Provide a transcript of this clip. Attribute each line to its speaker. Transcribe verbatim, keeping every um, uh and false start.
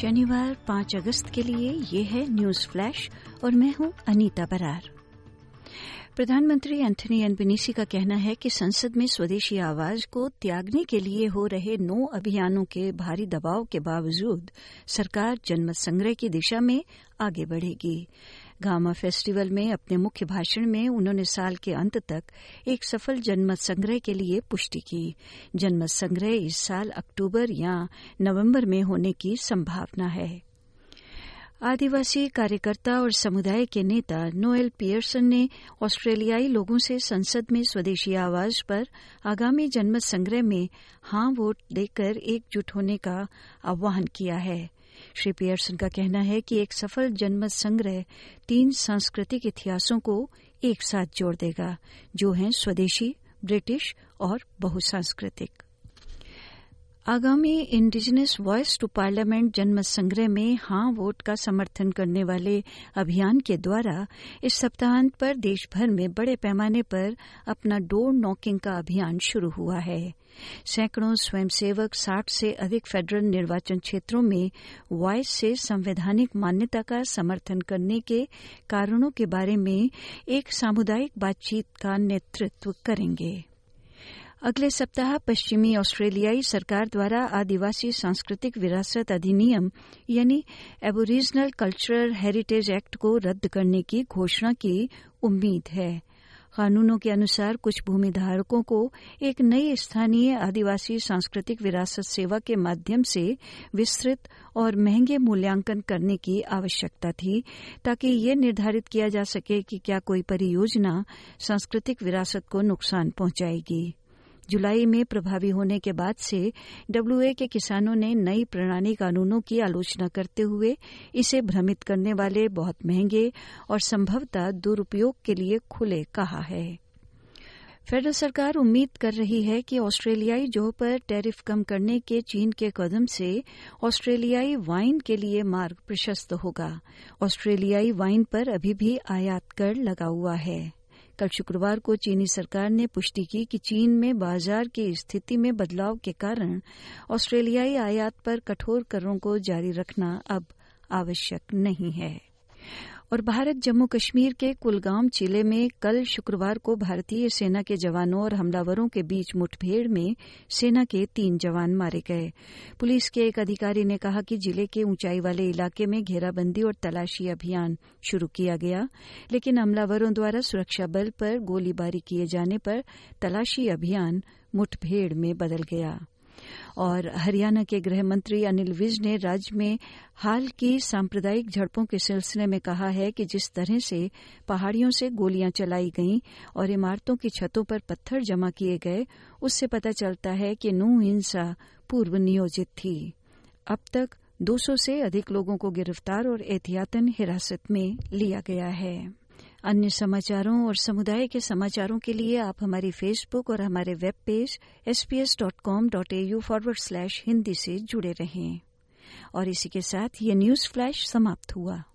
Speaker 1: शनिवार पाँच अगस्त के लिए ये है न्यूज फ्लैश और मैं हूं अनीता बरार। प्रधानमंत्री एंथनी एल्बनीज़ी का कहना है कि संसद में स्वदेशी आवाज को त्यागने के लिए हो रहे नौ अभियानों के भारी दबाव के बावजूद सरकार जनमत संग्रह की दिशा में आगे बढ़ेगी। गामा फेस्टिवल में अपने मुख्य भाषण में उन्होंने साल के अंत तक एक सफल जनमत संग्रह के लिए पुष्टि की। जनमत संग्रह इस साल अक्टूबर या नवंबर में होने की संभावना है। आदिवासी कार्यकर्ता और समुदाय के नेता नोएल पियर्सन ने ऑस्ट्रेलियाई लोगों से संसद में स्वदेशी आवाज पर आगामी जनमत संग्रह में हां वोट देकर एकजुट होने का आह्वान किया है। श्री पियर्सन का कहना है कि एक सफल जनमत संग्रह तीन सांस्कृतिक इतिहासों को एक साथ जोड़ देगा, जो हैं स्वदेशी, ब्रिटिश और बहुसांस्कृतिक। आगामी इंडिजिनस वॉइस टू पार्लियामेंट जनमत संग्रह में हां वोट का समर्थन करने वाले अभियान के द्वारा इस सप्ताहांत पर देश भर में बड़े पैमाने पर अपना डोर नॉकिंग का अभियान शुरू हुआ है। सैकड़ों स्वयंसेवक साठ से अधिक फेडरल निर्वाचन क्षेत्रों में वॉइस से संवैधानिक मान्यता का समर्थन करने के कारणों के बारे में एक सामुदायिक बातचीत का नेतृत्व करेंगे। अगले सप्ताह पश्चिमी ऑस्ट्रेलियाई सरकार द्वारा आदिवासी सांस्कृतिक विरासत अधिनियम यानी एबोरिजिनल कल्चरल हेरिटेज एक्ट को रद्द करने की घोषणा की उम्मीद है। कानूनों के अनुसार कुछ भूमिधारकों को एक नई स्थानीय आदिवासी सांस्कृतिक विरासत सेवा के माध्यम से विस्तृत और महंगे मूल्यांकन करने की आवश्यकता थी, ताकि ये निर्धारित किया जा सके कि क्या कोई परियोजना सांस्कृतिक विरासत को नुकसान पहुंचाएगी। जुलाई में प्रभावी होने के बाद से डब्ल्यूए के किसानों ने नई प्रणाली कानूनों की आलोचना करते हुए इसे भ्रमित करने वाले, बहुत महंगे और संभवतः दुरुपयोग के लिए खुले कहा है। फेडरल सरकार उम्मीद कर रही है कि ऑस्ट्रेलियाई जौ पर टैरिफ कम करने के चीन के कदम से ऑस्ट्रेलियाई वाइन के लिए मार्ग प्रशस्त होगा। ऑस्ट्रेलियाई वाइन पर अभी भी आयात कर लगा हुआ है। कल शुक्रवार को चीनी सरकार ने पुष्टि की कि चीन में बाजार की स्थिति में बदलाव के कारण ऑस्ट्रेलियाई आयात पर कठोर करों को जारी रखना अब आवश्यक नहीं है। और भारत जम्मू कश्मीर के कुलगाम जिले में कल शुक्रवार को भारतीय सेना के जवानों और हमलावरों के बीच मुठभेड़ में सेना के तीन जवान मारे गए। पुलिस के एक अधिकारी ने कहा कि जिले के ऊंचाई वाले इलाके में घेराबंदी और तलाशी अभियान शुरू किया गया, लेकिन हमलावरों द्वारा सुरक्षा बल पर गोलीबारी किए जाने पर तलाशी अभियान मुठभेड़ में बदल गया। और हरियाणा के गृह मंत्री अनिल विज ने राज्य में हाल की सांप्रदायिक झड़पों के सिलसिले में कहा है कि जिस तरह से पहाड़ियों से गोलियां चलाई गईं और इमारतों की छतों पर पत्थर जमा किए गए, उससे पता चलता है कि नौ हिंसा पूर्व नियोजित थी। अब तक दो सौ से अधिक लोगों को गिरफ्तार और एहतियातन हिरासत में लिया गया है। अन्य समाचारों और समुदाय के समाचारों के लिए आप हमारी फेसबुक और हमारे web page S P S dot com dot A U forward slash Hindi से जुड़े रहें। और इसी के साथ ये न्यूज फ्लैश समाप्त हुआ।